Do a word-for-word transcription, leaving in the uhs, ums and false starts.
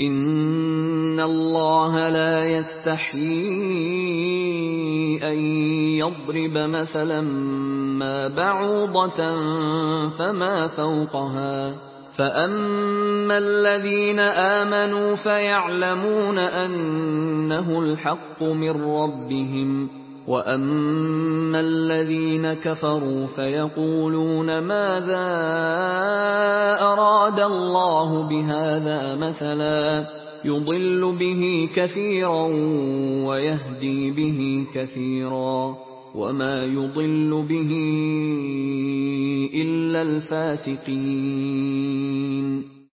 إِنَّ اللَّهَ لَا يَسْتَحْيِي أَن يَضْرِبَ مَثَلًا مَّا بَعُوضَةً فَمَا فَوْقَهَا ۚ فَأَمَّا الَّذِينَ آمَنُوا فَيَعْلَمُونَ أَنَّهُ الْحَقُّ مِن رَّبِّهِمْ ۖ وَأَمَّا الَّذِينَ كَفَرُوا فَيَقُولُونَ مَاذَا أَرَادَ اللَّهُ بِهَٰذَا مَثَلًا ۚ يُضِلُّ بِهِ كَثِيرًا وَيَهْدِي بِهِ كَثِيرًا ۚ وَمَا يُضِلُّ بِهِ إِلَّا الْفَاسِقِينَ